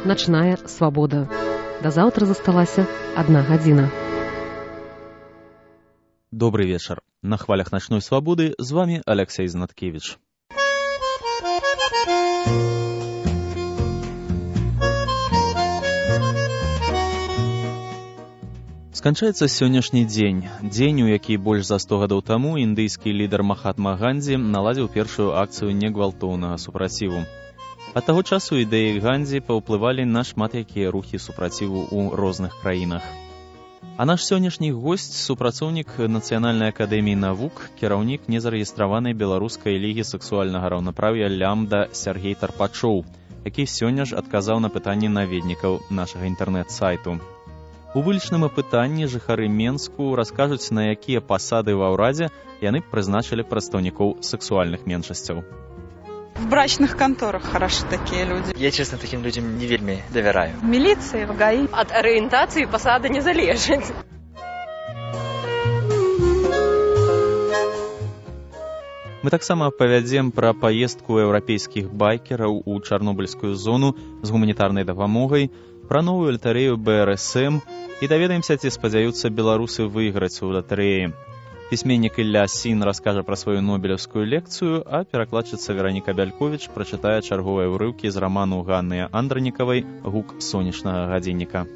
начная свабода. Да заўтра засталася 1 гадзіна. Добрый вечер. На хвалях ночной свободы с вами Алексей Знаткевич. Сканчаецца сённяшні дзень, у які больш за 100 гадоў таму індыйскі лідар Махатма Гандзі наладзіў першую акцыю негвалтоўнага супраціву. Ад таго часу ідэі Гандзі паўплывалі на шмат якія рухі супраціву ў розных краінах. А наш сённяшні госць — супрацоўнік Нацыянальнай акадэміі навук, кіраўнік незарэгістраванай беларускай лігі сэксуальнага раўнапраўя «Лямда» Сяргей Тарпачоў, які сёння ж адказаў на пытанні наведнікаў нашага інтэрнэт-сайту. У вылічным апытанні жыхары Менску раскажуць, на якія пасады ва ўрадзе яны прызначылі прадстаўнікоў сэксуальных меншасцяў. В брачных конторах хороши такие люди. Я, честно, таким людям не вельми доверяю. В милиции, в ГАИ. От ориентации посада не залежит. Мы таксама павядзем пра паездку еўрапейскіх байкераў у чарнобыльскую зону з гуманітарнай дапамогай, пра новую латарэю БРСМ і даведаемся, ці спадзяюцца беларусы выйграць у латарэі. Пісьменнік Ілля Сін раскажа пра сваю нобелеўскую лекцыю, а перакладчыца Вераніка Бяльковіч прачытае чарговыя ўрыўкі з раману Ганны Андранікавай «Гук сонечнага гадзінніка».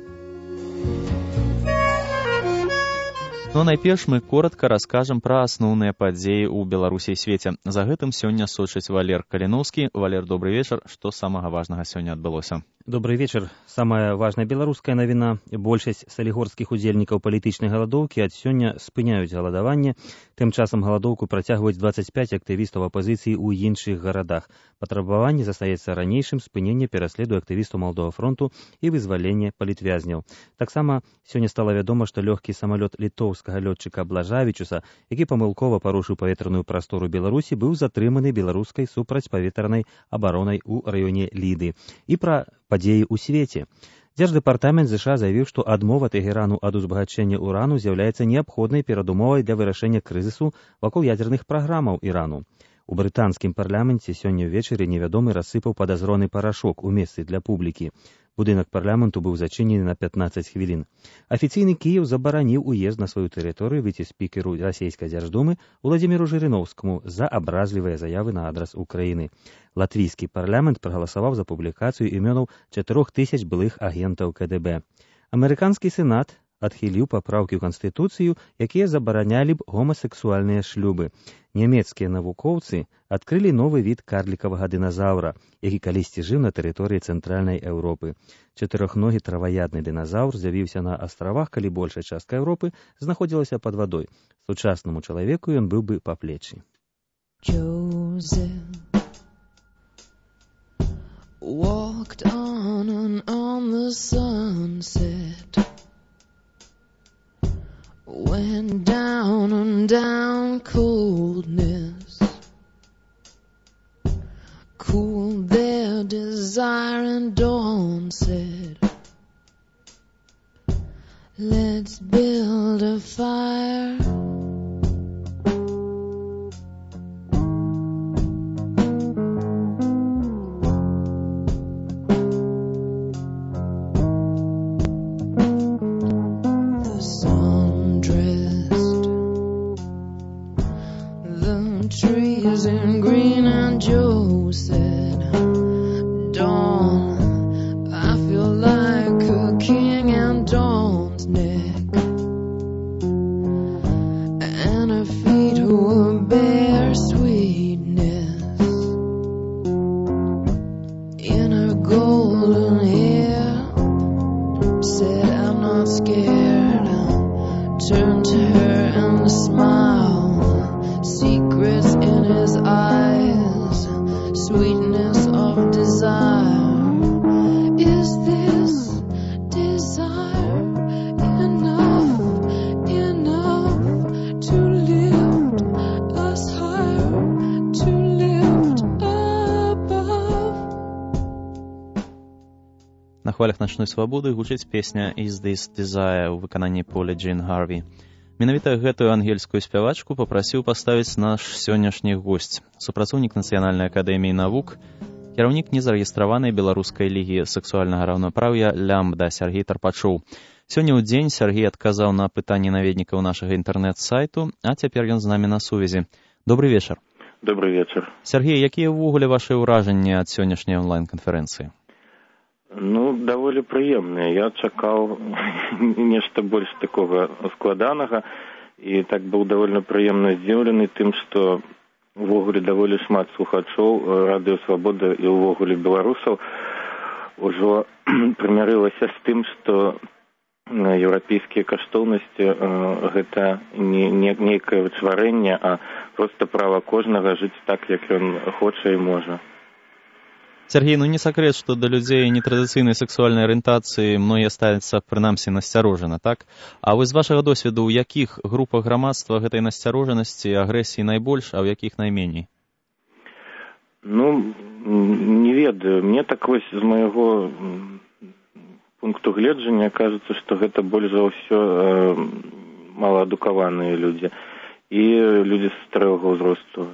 Ну, найперш мы коротка раскажам пра асноўныя падзеі ў Беларусі і свеце. За гэтым сёння сочыць Валер Каліноўскі. Валер, добрый вечар. Што самага важнага сёння адбылося? Добрый вечар. Самая важная беларуская навіна. Большасць салігорскіх удзельнікаў палітычнай галадоўкі ад сёння спыняюць галадаванне. Тым часам галадоўку працягваюць 25 актывістаў апазіцыі ў іншых гарадах. Патрабаванне застаецца ранейшым спынення пераследу актывістаў Малдова фронту і вызвалення палітвязняў. Таксама сёння стала вядома, што лёгкі самалёт літоўскага лётчыка Блажавічуса, які памылкова парушыў паветраную прастору Беларусі, быў затрыманы беларускай супрацьпаветранай абаронай у раёне Ліды. І пра падзеі ў свеце. Дзярждэпартамент ЗША заявіў, што адмова Тэгэрану ад узбагачэння урану з'яўляецца неабходнай перадумовай для вырашэння крызісу вакол ядзерных праграмаў Ірану. У брытанскім парламенце сёння ўвечары невядомы рассыпаў падазроны парашок у месцы для публікі. Будынак парламенту быў зачынены на 15 хвілін. Афіцыйны Кіеў забараніў уезд на сваю тэрыторыю віцэ-спікеру расійскай дзярждумы Уладзіміру Жырыноўскаму за абразлівыя заявы на адрас Украіны. Латвійскі парламент прагаласаваў за публікацыю імёнаў 4000 былых агентаў КДБ. Амерыканскі сенат адхіліў папраўкі ў Канстытуцыю, якія забаранялі б гомасексуальныя шлюбы. Нямецкія навукоўцы адкрылі новы від карлікавага дыназаўра, які калісьці жыў на тэрыторыі цэнтральнай Еўропы. Чатырохногі траваядны дыназаўр з'явіўся на астравах, калі большая частка Еўропы знаходзілася пад вадой. Сучаснаму чалавеку ён быў бы па плечы. Walked on and on the sunset, went down and down coldness, cooled their desire, and dawn said, let's build a fire. In green, and Joe said, Dawn, I feel like a king, and Dawn's neck and her feet were bare sweetness in her golden hair. Said, I'm not scared. Turned to her and smiled, secrets in his eyes, sweetness of desire. Is this desire enough to lift us higher, to lift above? На хвалях ночной свободы гучыць песня «Is This Desire» у выкананні Полі Джейн Гарві. Менавіта гэтую ангельскую спявачку папрасіў паставіць наш сённяшні госць, супрацоўнік Нацыянальнай акадэміі навук, кіраўнік незарэгістраванай беларускай лігі сексуальнага раўнапраўя «Лямбда» Сергей Тарпачоў. Сёння ў дзень Сергей адказаў на пытанні наведнікаў нашага інтэрнэт-сайту, а цяпер ён з намі на сувязі. Добрый вечар. Добрый вечар. Сергей, якія ўвогуле вашы ўражанні ад сённяшняй онлайн-канферэнцыі? Ну, даволі прыемныя. Я чакаў нешта больш такога складанага, і так быў даволі прыемна здзіўлены тым, што увогуле даволі шмат слухачоў Радыё Свабода і ўвогуле беларусаў ужо прымірылася з тым, што еўрапейскія каштоўнасці гэта не нейкае вычварэнне, а проста права кожнага жыць так, як ён хоча і можа. Сергей, ну не сакрэт, што да людзей нетрадыцыйнай сексуальнай арыентацыі многія ставяцца прынамсі насцярожана, так? А вы з вашага досведу, у якіх групах грамадства гэтай насцярожанасці, агрэсіі найбольш, а ў якіх найменей? Ну, не ведаю. Мне так вось з майго пункту гледжання кажется, што гэта больш за ўсё малаадукаваныя людзі і людзі старэйшага ўзросту.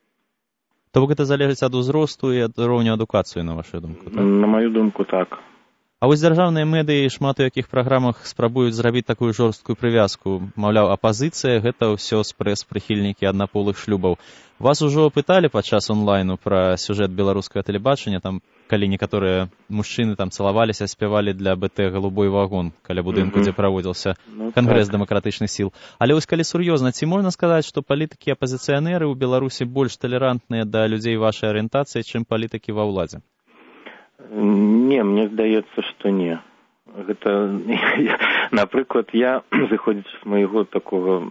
То бок гэта залежыць ад узросту і ад роўню адукацыі, на вашу думку, так? На маю думку, так. А вось дзяржаўныя медыі шмат у якіх праграмах спрабуюць зрабіць такую жорсткую прывязку. Маўляў, апазіцыя — гэта ўсё спрэс-прыхільнікі аднаполых шлюбаў. Вас ужо пыталі падчас онлайну пра сюжэт беларускага тэлебачання, там, калі некаторыя мужчыны там цалаваліся, спявалі для БТ «Голубой вагон» каля будынку, дзе праводзіўся Кангрэс дэмакратычных сіл. Але вось калі сур'ёзна, ці можна сказаць, што палітыкі-апазіцыянеры ў Беларусі больш талерантныя да людзей вашай арыентацыі, чым палітыкі ва ўладзе? Не, мне здаецца, што не. Гэта, напрыклад, я, зыходзячы з майго такога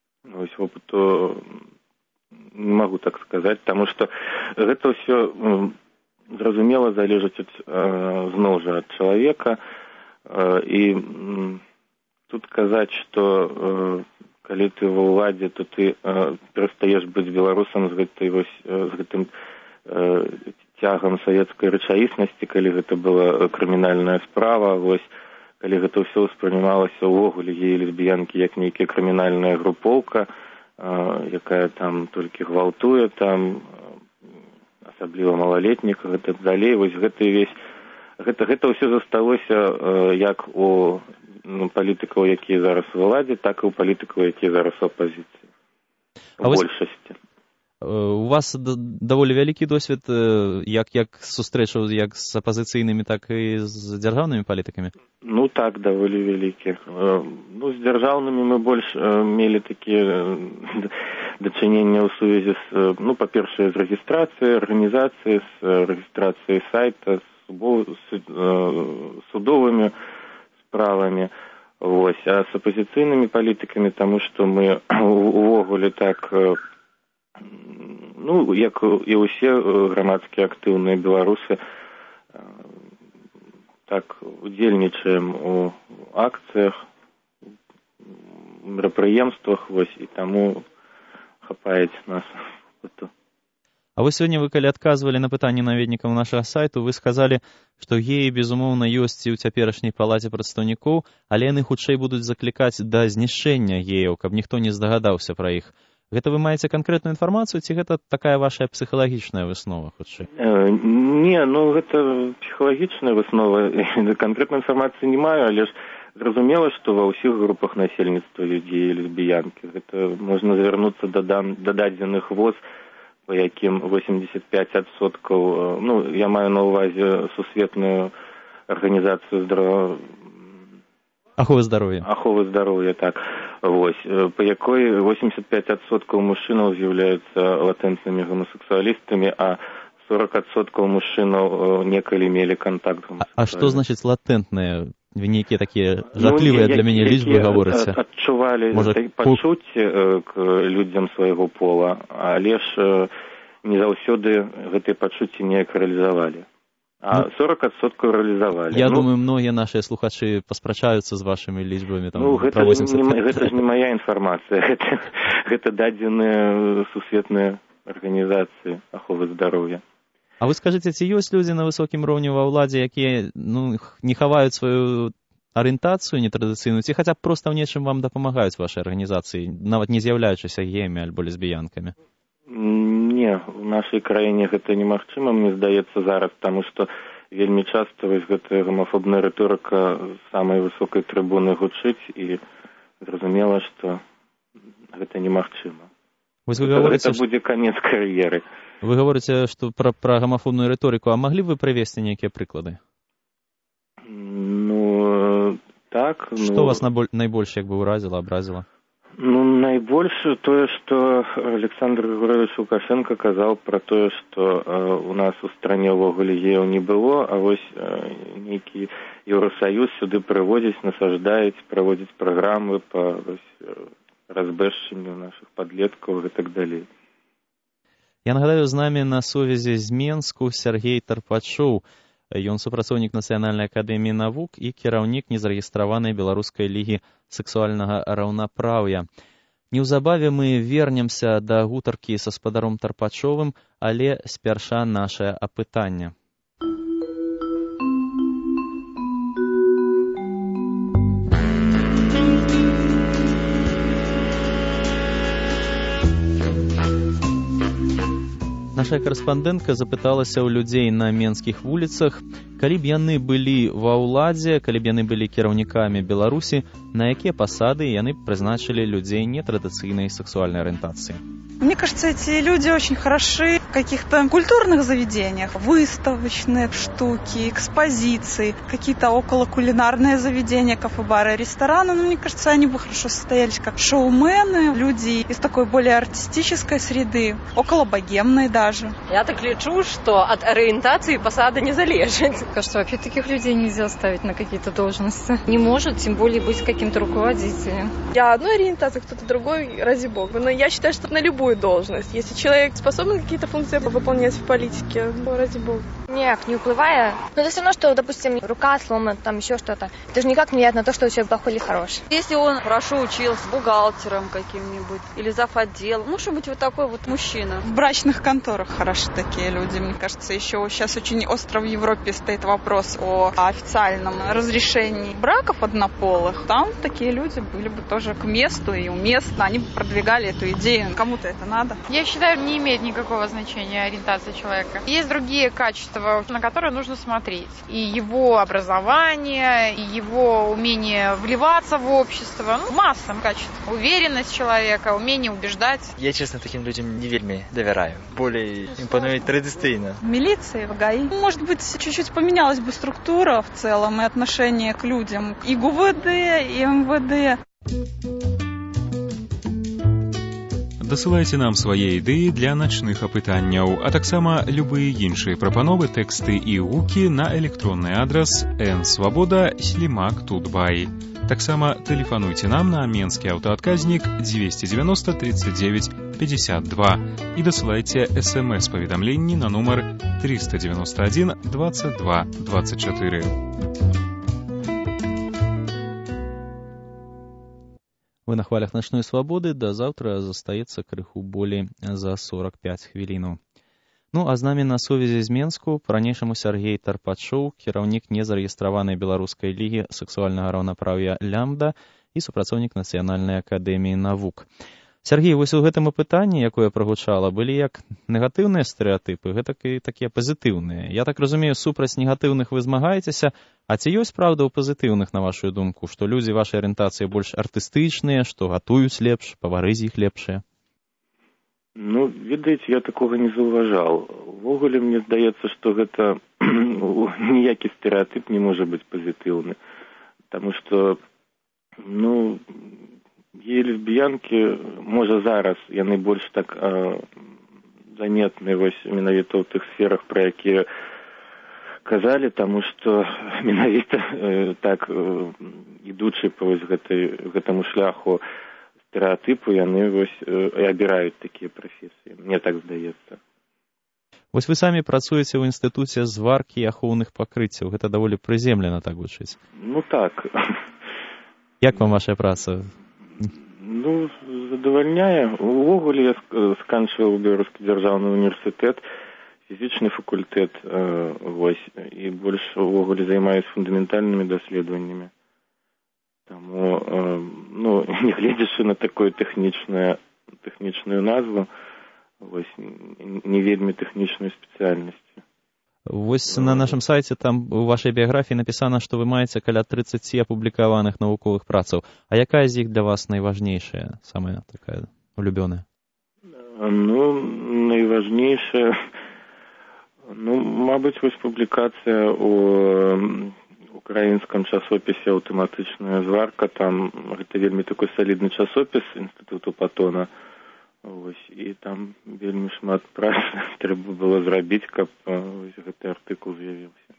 опыту, не магу так сказаць, таму што гэта ўсё зразумела залежыць зноў жа ад чалавека, і тут казаць, што калі ты ва ўладзе, то ты перастаеш быць беларусам з гэтым цягам савецкай рэчаіснасці, калі гэта была крымінальная справа, вось, калі гэта ўсё ўспрымалася ўвогуле геі і лесбіянкі як нейкая крымінальная групоўка, якая там толькі гвалтуе, там асабліва малалетніх, гэта далей, вось гэта ўсё засталося як у палітыкаў, якія зараз у ўладзе, так і ў палітыкаў, якія зараз у апазіцыі. У большасці. У вас даволі вялікі досвед як сустрэчаў як з апазіцыйнымі, так і з дзяржаўнымі палітыкамі? Ну так, даволі вялікі. Ну, з дзяржаўнымі мы больш мелі такія дачынення ў сувязі з, ну, па-першае, з рэгістрацыяй арганізацыі, з рэгістрацыяй сайта, з судовымі справамі. Вось. А з апазіцыйнымі палітыкамі, таму што мы увогуле так, ну, як і ўсе грамадскія актыўныя беларусы, так удзельнічаем у акцыях, мерапрыемствах, вось, і таму хапаець нас. А вы сёння, калі адказвалі на пытанні наведнікаў нашага сайту, вы сказалі, што геі, безумоўна, ёсць і ў цяперашняй палаце прадстаўнікоў, але яны хутчэй будуць заклікаць да знішчэння геяў, каб ніхто не здагадаўся пра іх. Гэта вы маеце канкрэтную інфармацыю, ці гэта такая ваша псіхалагічная выснова, хутчэй? Не, ну гэта псіхалагічная выснова. Канкрэтнай інфармацыі не маю, але ж зразумела, што ва ўсіх групах насельніцтва людзей і лесбіянкі. Гэта можна звярнуцца да дадзеных ВОЗ, па якім 85%, ну, я маю на ўвазе сусветную арганізацыю аховы здароўя. Аховы здароўя, так. Вось, па якой 85% мужчынаў з'яўляюцца латэнтнымі гомасексуалістамі, а 40% мужчынаў некалі мелі контакт. А што значыць латэнтныя? Вы нейкія такія жахлівыя для мяне лічбы гаворыце. Адчувалі пачуцці к людзям свайго пола, але ж не заўсёды гэтыя пачуцці неяк рэалізавалі. А 40% рэалізавалі. Я думаю, многія нашыя слухачы паспрачаюцца з вашымі лічбамі. Ну, гэта ж не мая інфармацыя. Гэта дадзеныя сусветныя арганізацыі аховы здароўя. А вы скажыце, ці ёсць людзі на высокім роўні ва ўладзе, якія, ну, не хаваюць сваю арыентацыю нетрадыцыйную, ці хаця б проста ў нечым вам дапамагаюць вашай арганізацыі, нават не з'яўляючыся геямі альбо лесбіянкамі? Не, у нашай краіне гэта немагчыма, мне здаецца зараз, таму што вельмі часта вось гэтая гомафобная рыторыка з самай высокай трыбуны гучыць, і зразумела, што гэта немагчыма. Гэта будзе канец кар'еры. Вы гаворыце, што пра гомафобную рыторыку, а маглі б вы прывесці нейкія прыклады? Ну, так. Што вас найбольш як бы ўразіла, абразіла? Ну, найбольш тое, што Александр Григорьевич Лукашенко казаў пра тое, што у нас у стране ўвогуле геяў не было, а вось нейкі Еўрасаюз сюды прыводзіць, насаждаюць, праводзіць праграмы па разбэшчанню нашых падлеткаў і так далей. Я нагадаю, з намі на сувязі з Менску Сергей Тарпачоў. Ён супрацоўнік Нацыянальнай акадэміі навук і кіраўнік незарэгістраванай беларускай лігі сексуальнага раўнапраўя. Неўзабаве мы вернемся да гутаркі са спадаром Тарпачовым, але спярша нашае апытанне. Наша карэспандэнтка запыталася ў людзей на менскіх вуліцах, калі б яны былі ва ўладзе, калі б яны былі кіраўнікамі Беларусі, на якія пасады яны прызначылі людзей нетрадыцыйнай сексуальнай арыентацыі. Мне кажется, эти люди очень хороши в каких-то культурных заведениях. Выставочные штуки, экспозиции, какие-то околокулинарные заведения, кафе-бары, рестораны. Но мне кажется, они бы хорошо состоялись как шоумены, люди из такой более артистической среды, около богемной даже. Я так лечу, что от ориентации посада не залежит. Кажется, вообще таких людей нельзя ставить на какие-то должности. Не может, тем более, быть каким-то руководителем. Я одной ориентации, кто-то другой, ради бога. Но я считаю, что на любую должность. Если человек способен какие-то функции выполнять в политике, то ради бога. Никак не уплывая. Но это все равно, что, допустим, рука сломана, там еще что-то. Это же никак не влияет на то, что человек плохой или хороший. Если он хорошо учился, бухгалтером каким-нибудь или завотделом, ну, чтобы быть вот такой вот мужчина. В брачных конторах хороши такие люди. Мне кажется, еще сейчас очень остро в Европе стоит вопрос о официальном разрешении браков однополых. Там такие люди были бы тоже к месту и уместно. Они бы продвигали эту идею. Кому-то это надо. Я считаю, не имеет никакого значения ориентация человека. Есть другие качества, на которые нужно смотреть. И его образование, и его умение вливаться в общество. Ну, масса качеств. Уверенность человека, умение убеждать. Я, честно, таким людям не вельми доверяю. Более импонует традиционно. В милиции, в ГАИ. Может быть, чуть-чуть поменялась бы структура в целом и отношение к людям. И ГУВД, и МВД. Дасылайце нам свае ідэі для начных апытанняў, а таксама любыя іншыя прапановы, тэксты і гукі на электронны адрас nsvoboda@tutbay. Таксама тэлефануйце нам на менскі аўтаадказнік 290 39 52 і дасылайце смс-паведамленні на нумар 391 22 24. Вы на хвалях начной свабоды, да заўтра застаецца крыху болей за 45 хвілінаў. Ну, а з намі на сувязі з Менску па-ранейшаму Сергей Тарпачоў, кіраўнік незарэгістраванай беларускай лігі сексуальнага раўнапраўя «Лямбда» і супрацоўнік Нацыянальнай акадэміі навук. Сергей, вось у гэтым апытанні, якое прагучала, былі як негатыўныя стэрэатыпы, гэтак і такія пазітыўныя. Я так разумею, супраць негатыўных вы змагаецеся, а ці ёсць правда ў пазітыўных, на вашу думку, што людзі вашай арыентацыі больш артыстычныя, што гатуюць лепш, павары з іх лепшыя? Ну, ведаеце, я такога не заўважаў. Увогуле, мне здаецца, што гэта ніякі стэрэатып не можа быць пазітыўны. Таму што, ну, геі-лесбіянкі, можа зараз яны больш так заметны вось менавіта ў тых сферах, пра якія казалі, таму што менавіта так ідучы па вось гэтаму шляху стэрэатыпу, яны вось і абіраюць такія прафесіі. Мне так здаецца. Вось вы самі працуеце ў інстытуце зваркі і ахоўных пакрыццяў. Гэта даволі прыземлена так гучыць. Ну так. Як вам ваша праца? Ну, задавальняе. Увогуле я сканчваў Беларускі дзяржаўны універсітэт, фізічны факультэт, вось, і больш увогуле займаюсь фундаментальнымі даследаваннямі. Таму, ну, не гледзячы на такую тэхнічную назву, не вельмі тэхнічнай спецыяльнасці. Вось на нашым сайце там у вашай біяграфіі напісана, што вы маеце каля 30 апублікаваных навуковых працаў. А якая з іх для вас найважнейшая, самая такая улюбёная? Найважнейшая, мабыць, вось публікацыя у украінскім часопісе «Аўтаматычная зварка». Там гэта вельмі такой салідны часопіс Інстытуту Патона. І там вельмі шмат працы трэба было зрабіць, каб гэты артыкул з'явіўся.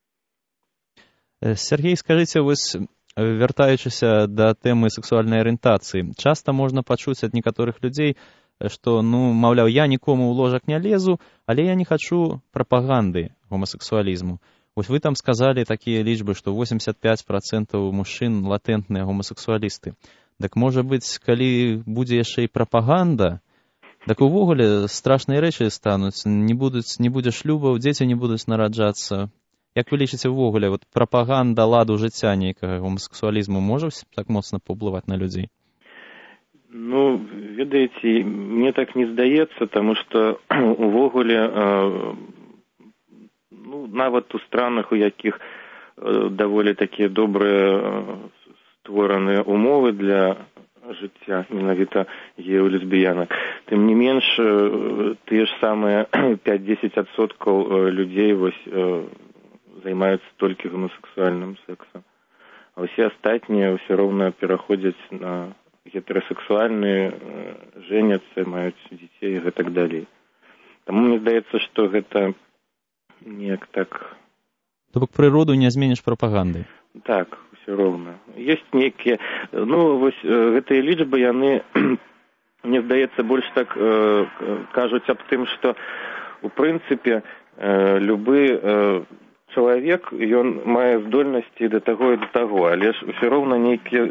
Сергей, скажыце, вось вяртаючыся да тэмы сексуальнай арыентацыі, часта можна пачуць ад некаторых людзей, што, маўляў, я нікому ў ложак не лезу, але я не хачу прапаганды гомасексуалізму. Вось вы там сказалі такія лічбы, што 85% мужчын латэнтныя гомасексуалісты. Так, можа быць, калі будзе яшчэ і прапаганда, так увогуле страшныя рэчы стануць, не будзе шлюбаў, дзеці не будуць нараджацца. Як вы лічыце увогуле, прапаганда ладу жыцця нейкага гомасексуалізму можа так моцна паўплываць на людзей? Ведаеце, мне так не здаецца, таму што увогуле нават у странах, у якіх даволі такія добрыя створаныя умовы для жыцця, менавіта гео-лесбіянак. Тым не менш, тыя ж самыя 5-10% людзей займаюцца толькі гомасексуальным сексам. А ўсе астатнія ўсё роўна пераходзяць на гетерасексуальныя, женяцца, маюць дзяцей і гэтак далей. Таму мне здаецца, што гэта неяк так... То бок прыроду не зменіш прапагандай? Так, ўсё роўна. Ёсць нейкія... гэтыя лічбы, яны, мне здаецца, больш так кажуць аб тым, што, у прынцыпе, любы чалавек, ён мае здольнасці да таго і да таго, але ж ўсё роўна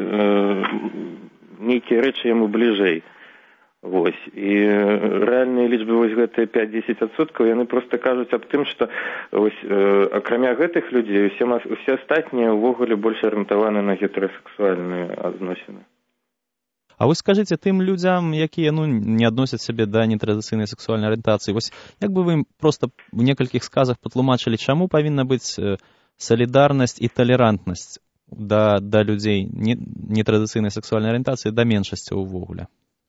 нейкія рэчы яму бліжэй. І рэальныя лічбы гэтыя 5-10%, яны проста кажуць аб тым, што акрамя гэтых людзей усе астатнія ўвогуле больш арыентаваны на гетерасексуальныя адносіны. А вы скажыце тым людзям, якія не адносяць сябе да нетрадыцыйнай сексуальнай арыентацыі, як бы вы ім проста ў некалькіх сказах патлумачылі, чаму павінна быць салідарнасць і талерантнасць да людзей нетрадыцыйнай сексуальнай арыентацыі, да меншасцяў увогуле?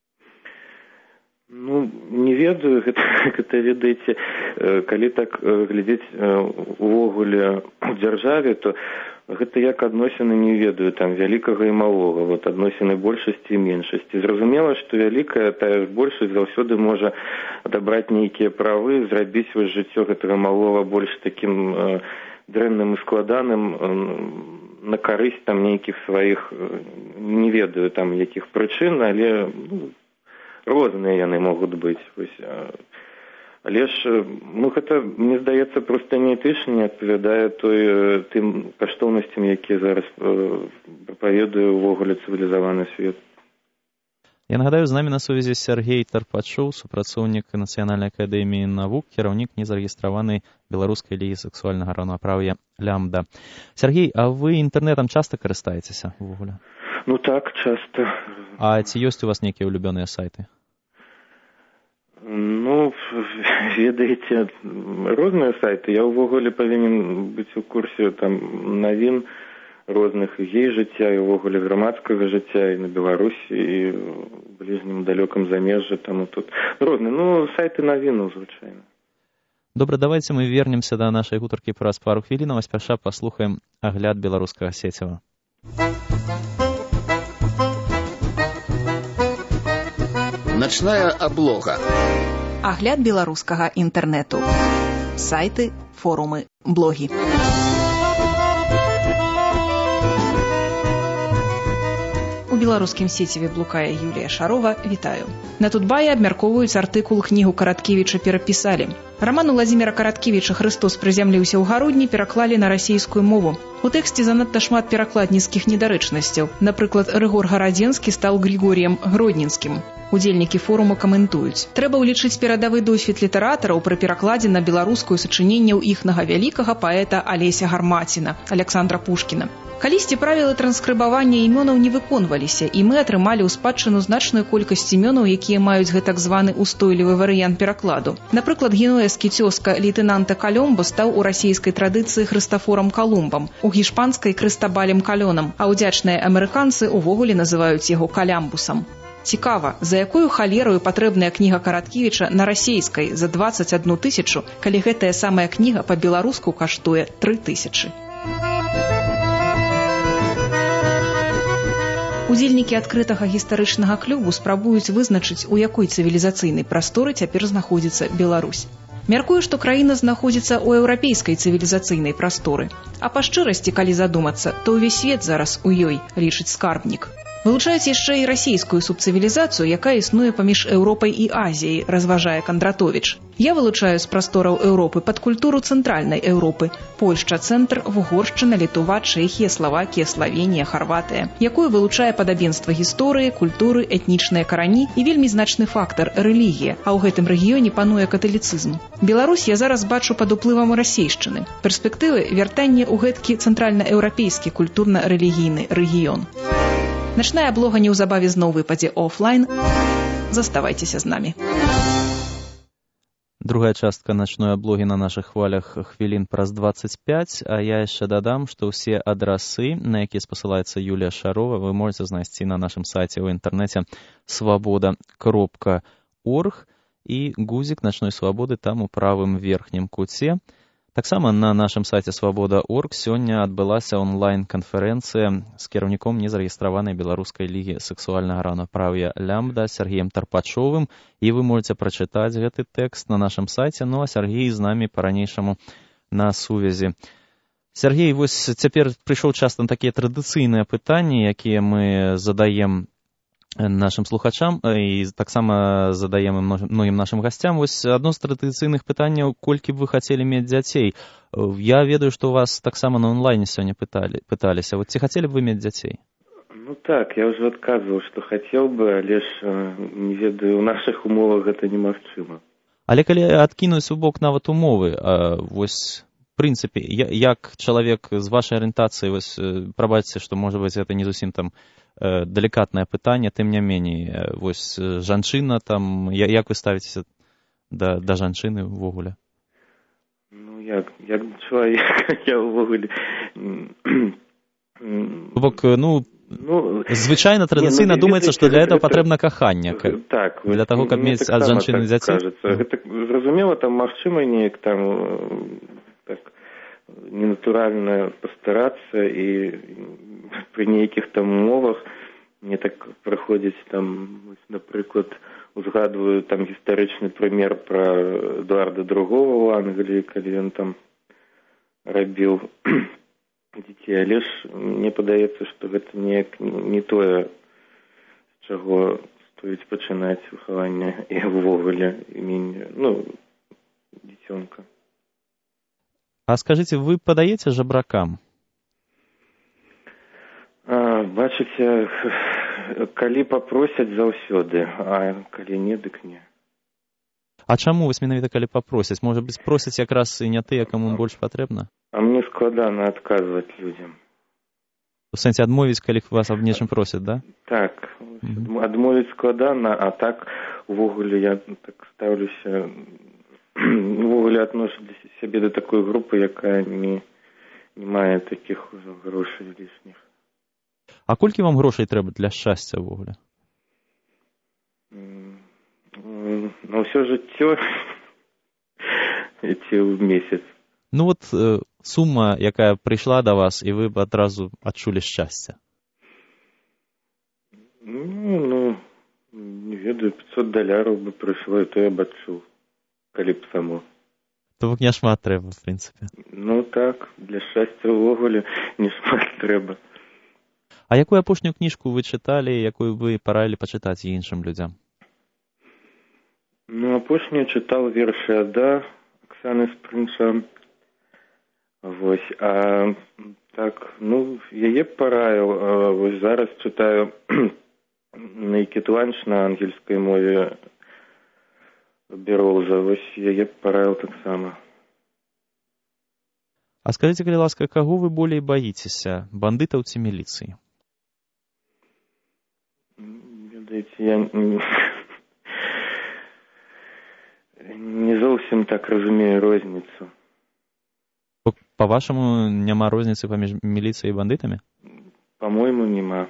Не ведаю, гэта ведаеце, калі так глядзець увогуле ў дзяржаве, то гэта як адносіны не ведаю, там вялікага і малога, адносіны большасці і меншасці. Зразумела, што вялікая, тая ж большасць заўсёды можа адабраць нейкія правы, зрабіць жыццё гэтага малога больш такім дрэнным і складаным на карысць там нейкіх сваіх, не ведаю там якіх прычын, але розныя яны могуць быць. Але ж, гэта, мне здаецца, проста неэтычна, не адпавядае тым каштоўнасцям, якія зараз прапаведуе ўвогуле цывілізаваны свет. Я нагадаю, з намі на сувязі Сергей Тарпачоў, супрацоўнік Нацыянальнай акадэміі навук, кіраўнік незарэгістраванай беларускай лігі сексуальнага раўнапраўя «Лямда». Сергей, а вы інтэрнэтам часта карыстаецеся ўвогуле? Так, часта. А ці ёсць у вас нейкія улюбёныя сайты? Ведаеце, розныя сайты. Я ўвогуле павінен быць у курсе навін розных гей-жыцця і ўвогуле грамадскага жыцця і на Беларусі, і ў бліжнім далёкам замежжы. Тут розныя, сайты навінаў, звычайна. Добра, давайте мы вернемся да нашай гутаркі праз пару хвілінаў, а спярша паслухаем агляд беларускага сеціва. Начная аблога. Агляд беларускага інтэрнэту. Сайты, форумы, блогі. У беларускім сеціве блукае Юлія Шарова. Вітаю. На Тутбае абмяркоўваюць артыкул «Кнігу Караткевіча перапісалі». Раман Уладзіміра Караткевіча «Хрыстос прызямліўся ў гародні» пераклалі на расійскую мову. У тэксце занадта шмат перакладніцкіх недарэчнасцяў. Напрыклад, Рыгор Гарадзенскі стаў Григоріем Гродненскім. Удзельнікі форума каментуюць. Трэба ўлічыць перадавы досвед літаратараў пры перакладзе на беларускую сачыненняў іхнага вялікага паэта Алеся Гармаціна, Аляксандра Пушкіна. Калісьці правілы транскрыбавання імёнаў не выконваліся, і мы атрымалі ў спадчыну значную колькасць імёнаў, якія маюць гэтак званы устойлівы варыянт перакладу. Напрыклад, генуэзскі цёзка лейтенанта Калёмбо стаў у расійскай традыцыі Хрыстафорам Калумбам, у гішпанскай Крыстабалем Калёнам, а ўдзячныя амерыканцы увогуле называюць яго Калямбусам. Цікава, за якую халерою патрэбная кніга Караткевіча на расейскай за 21 000, калі гэтая самая кніга па-беларуску каштуе 3000. Удзельнікі адкрытага гістарычнага клубу спрабуюць вызначыць, у якой цывілізацыйнай прасторы цяпер знаходзіцца Беларусь. Мяркую, што краіна знаходзіцца ў еўрапейскай цывілізацыйнай прасторы. А па шчырасці, калі задумацца, то ўвесь свет зараз у ёй, лічыць скарбнік. Вылучаюць яшчэ і расійскую субцывілізацыю, якая існуе паміж Еўропай і Азіяй, разважае Кандратовіч. Я вылучаю з прастораў Еўропы падкультуру цэнтральнай Еўропы: Польшча, цэнтр, Угоршчына, Літува, Чэхія, Славакія, Славенія, Харватыя, якую вылучае падабенства гісторыі, культуры, этнічныя карані і вельмі значны фактар рэлігія, а ў гэтым рэгіёне пануе каталіцызм. Беларусь я зараз бачу пад уплывам расейшчыны. Перспектывы вяртання ў гэткі цэнтральнаеўрапейскі культурна-рэлігійны рэгіён. Начная аблога неўзабаве зноў выпадзе офлайн. Заставайцеся з намі. Другая частка начной аблогі на нашых хвалях хвілін праз 25, а я яшчэ дадам, што ўсе адрасы, на якія спасылаецца Юлія Шарова, вы можете знайсці на нашым сайце ў інтэрнэце свабода.орг і гузік начной свабоды там у правым верхнім куце. Таксама на нашым сайце свабода.орг сёння адбылася онлайн-канферэнцыя з кіраўніком незарэгістраванай беларускай лігі сексуальнага раўнапраўя «Лямбда» Сергеем Тарпачовым, і вы можете прачытаць гэты тэкст на нашым сайце, ну а Сергей з намі па-ранейшаму на сувязі. Сергей, вось цяпер прыйшоў час на такія традыцыйныя пытанні, якія мы задаем нашим слухачам і таксама задаем многім нашим гасцям. Вось адно з традыцыйных пытанняў: колькі б вы хацелі мець дзяцей? Я ведаю, што у вас таксама на онлайне сёння пыталіся. Вот ці хацелі б вы мець дзяцей? Ну так, я ўжо адказваў, што хацеў бы, але ж не ведаю, у нашых умовах гэта немагчыма. Але калі адкінуць у бок нават умовы, вось в прынцыпе, як чалавек з вашай арыентацыі, вось прабачце, што можа быць гэта не зусім там далікатнае пытанне, тым не меней, вось жанчына там, як вы ставіцеся да жанчыны ўвогуле? Ну як чалавек, я ўвогуле... Бок, звычайна традыцыйна думаецца, што для этого патрэбна каханне. Так. Для таго, каб мець ад жанчыны дзяцей. Гэта, зразумела, там магчыма неяк там так ненатуральна пастарацца, і пры нейкіх там умовах мне так прыходзіць там, напрыклад, узгадваю там гістарычны прымер пра Эдуарда II ў Англіі, калі ён там рабіў дзяцей, але ж мне падаецца, што гэта неяк не тое, з чаго стоіць пачынаць выхаванне і ўвогуле імення, дзіцёнка. А скажыце, вы падаеце жабракам? Бачыце, калі папросяць, заўсёды, а калі не, дык не. А чаму вось менавіта калі папросяць? Можа быць, просяць якраз і не тыя, каму больш патрэбна? А мне складана адказваць людзям. У сэнсе адмовіць, калі вас аб нечым просяць, да? Так, адмовіць складана, а так увогуле я так стаўлюся, увогуле адношу сябе да такой групы, якая не мае такіх грошай лішніх. А колькі вам грошай трэба для шчасця ўвогуле? На ўсё жыццё ці ў месяц. Ну вот сума, якая прыйшла да вас, і вы б адразу адчулі шчасце. Не ведаю, $500 бы прыйшло, і то я б адчуў, калі б само. То бок не шмат трэба, в прынцыпе. Ну так, для шчасця ўвогуле не шмат трэба. А якую апошнюю кніжку вы чыталі, якую вы параілі пачытаць іншым людзям? Апошнюю чытаў вершы Ада Аксаны Спрынча. Вось, а так, яе параіў. Вось зараз чытаю Naked Lunch на ангельскай мове Бероуза. Вось яе параіў таксама. А скажите, калі ласка, каго вы болей баіцеся, бандытаў ці міліцыі? Ведаеце, я не зовсім так разумею розніцу. Па-вашаму, няма розніцы паміж міліцыяй і бандытамі? По-моему, нема.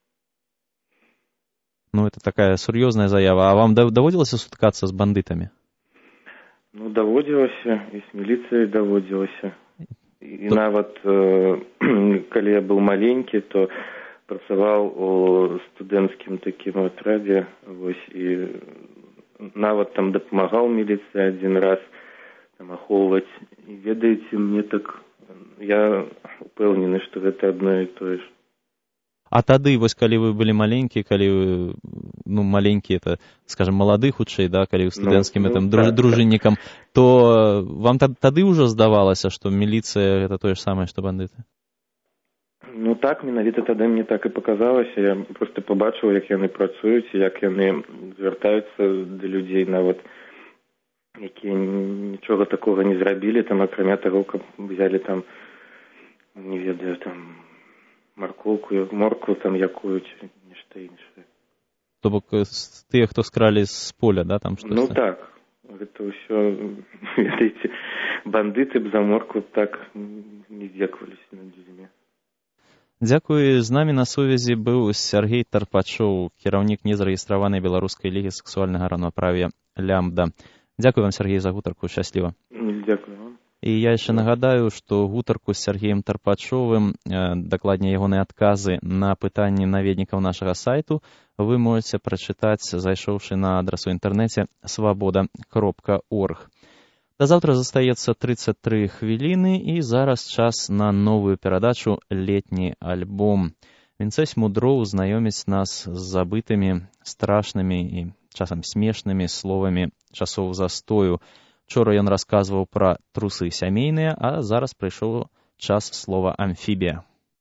Ну, это такая сур'ёзная заява. А вам даводзілася сутыкацца з бандытамі? Ну, даводзілася, і з міліцыяй даводзілася. І нават, калі я быў маленькі, то працаваў у студэнцкім такім атрадзе, вось, і нават там дапамагаў міліцыі адзін раз там ахоўваць. І ведаеце, мне так, я упэўнены, што гэта адно і тое ж. А тады, вось, калі вы былі маленькі, калі вы, ну, маленькі, это, скажем, малады хутчэй, да, калі вы студэнцкім дружыннікам, то вам тады ўжо здавалася, што міліцыя гэта тое ж самае, што бандыты? Ну так, менавіта тады мне так і паказалася. Я проста пабачыў, як яны працуюць, як яны звяртаюцца да людзей, нават якія нічога такога не зрабілі, там, акрамя таго, каб взялі там, не ведаю, там, моркву там якую, ці нешта іншае. То бок тыя, хто скралі з поля, да, там штосьці? Ну так, гэта ўсё, ведаеце, бандыты б за моркву так не здзекваліся над людзьмі. Дзякуй. З намі на сувязі быў Сяргей Тарпачоў, кіраўнік незарэгістраванай беларускай лігі сексуальнага раўнаправ'я «Лямбда». Дзякуй вам, Сяргей, за гутарку. Шчасліва. Дзякуй вам. І я яшчэ нагадаю, што гутарку з Сяргеем Тарпачовым, дакладней ягоныя адказы на пытанні наведнікаў нашага сайту, вы можаце прачытаць, зайшоўшы на адрас у інтэрнэце свабода.орг. Да заўтра застаецца 33 хвіліны, і зараз час на новую перадачу «Летні альбом». Вінцэсь Мудроў знаёміць нас з забытымі, страшнымі і часам смешнымі словамі часоў застою. Вчора ён расказваў пра трусы сямейныя, а зараз прыйшоў час слова «амфібія».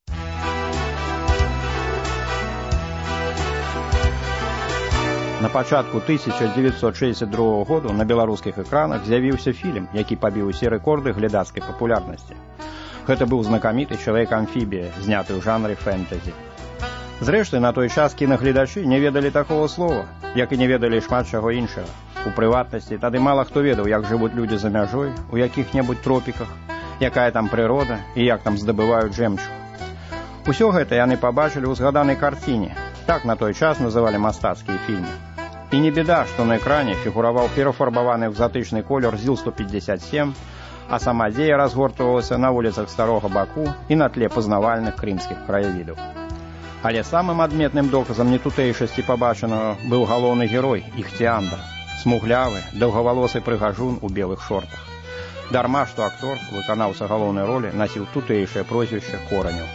На пачатку 1962 году на беларускіх экранах з'явіўся фільм, які пабіў усе рэкорды глядацкай папулярнасці. Гэта быў знакаміты «Чалавек-амфібія», зняты ў жанры фэнтэзі. Зрэшты, на той час кінагледачы не ведалі такого слова, як і не ведалі шмат чаго іншага. У прыватнасці тады мала хто ведаў, як жывуць людзі за мяжой, у якіх-небудзь тропіках, якая там прырода і як там здабываюць жэмчуг. Усё гэта яны пабачылі ў згаданай карціне. Так на той час называлі мастацкія фільмы. І не беда, што на экране фігураваў перафарбаваны экзатычны колер ЗІЛ-157, а сама дзея разгортвалася на вуліцах Старога Баку і на тле пазнавальных крымскіх краявідаў. Але самым адметным доказам нетутэйшасці пабачанага быў галоўны герой Іхціандр, смуглявы, даўгавалосы прыгажун у белых шортах. Дарма, што актор, выканаўца галоўнай ролі, насіў тутэйшае прозвішча Коранёў.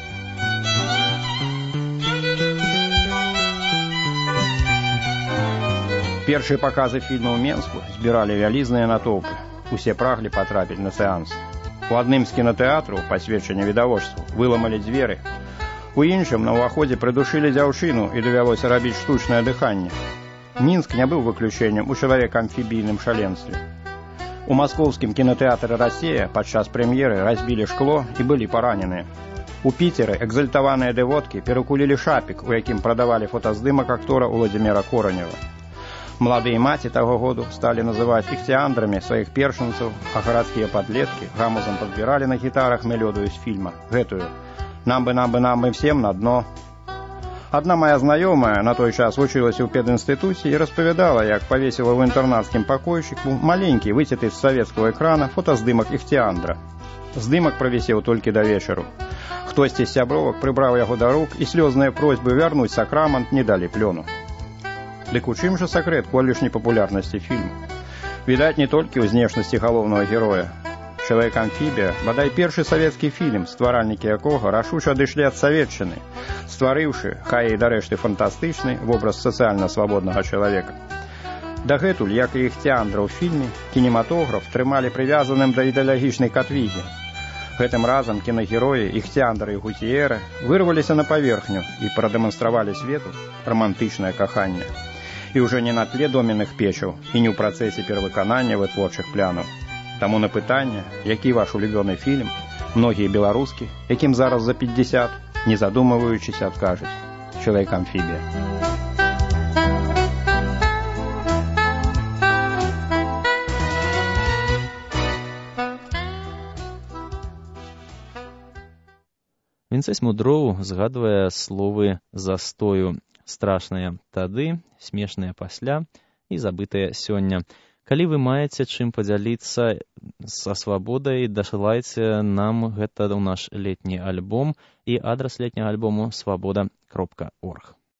Першыя паказы фільма ў Менску збіралі вялізныя натоўпы. Усе праглі патрапіць на сеанс. У адным з кінатэатраў, па сведчанню відавочцаў, выламалі дзверы. У іншым на ўваходзе прыдушылі дзяўчыну і давялося рабіць штучнае дыханне. Мінск не быў выключэннем у чалавека-амфібійным шаленстве. У маскоўскім кінатэатры «Расія» падчас прэм'еры разбілі шкло і былі параненыя. У Піцеры экзальтаваныя дэвоткі перакулілі шапік, у якім прадавалі фотаздымак актора Уладзіміра Коранева. Маладыя маці таго году сталі называць іхціандрамі сваіх першынцаў, а гарадскія падлеткі гамузам падбіралі на гітарах мелодыю з фільма, гэтую «Нам бы всем на дно». Одна моя знакомая на той час вучилась у пединституте и распавядала, як повесила в интернатским покойчику маленький, вытятый с советского экрана, фотоздымок Іхціандра. Здымок провисел только до вечеру. Хтосьці з сябровак прибраў яго да рук, і слёзныя просьбы вярнуць сакрамент не далі плёну. Дык у чым жа сакрэт колішняй папулярнасці фільму? Відаць, не толькі ў знешнасці галоўнага героя. «Чалавек-амфібія» бадай першы савецкі фільм, стваральнікі якога рашуча адышлі ад саветчыны, стварыўшы, хай і дарэшты фантастычны, вобраз сацыяльна свабоднага чалавека. Дагэтуль, як і Іхціандра ў фільме, кінематограф трымалі прывязаным да ідэалагічнай катвігі. Гэтым разам кінагероі Іхціандра і Гуціера вырваліся на паверхню і прадэманстравалі свету рамантычнае каханне. І ўжо не на тле доменных печаў і не ў працэсе перавыканання вытворчых плянаў. Таму на пытанне, які ваш улюбёны фільм, Многие белорусские, яким зараз за 50, не задумываючись, откажут. Человек-амфибия. Вінцэс Мудроў згадвае словы застою. Страшныя тады, смешныя пасля і забытыя сёння. Калі вы маеце чым падзяліцца са свабодай, дасылайце нам гэта ў наш летні альбом і адрас летняга альбому свабода.орг.